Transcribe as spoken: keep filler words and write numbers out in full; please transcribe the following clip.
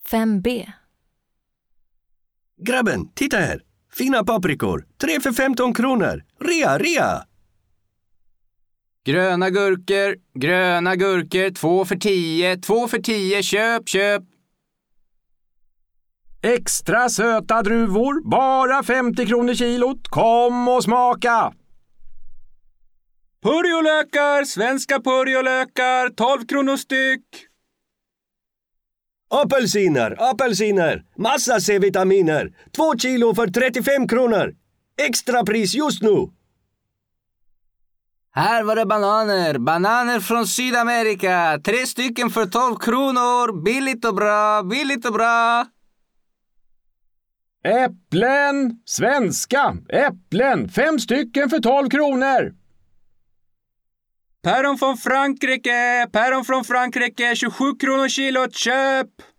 fem B. Grabben, titta här. Fina paprikor. Tre för femton kronor. Rea, rea! Gröna gurkor, gröna gurkor, två för tio, två för tio, köp, köp. Extra söta druvor, bara femtio kronor kilot. Kom och smaka! Purjolökar, svenska purjolökar, tolv kronor styck. Apelsiner, apelsiner. Massa C-vitaminer. Två kilo för trettiofem kronor. Extra pris just nu. Här var det bananer, bananer från Sydamerika. Tre stycken för tolv kronor, billigt och bra, billigt och bra. Äpplen, svenska, äpplen, fem stycken för tolv kronor. Päron från Frankrike, päron från Frankrike, tjugosju kronor kilot, köp!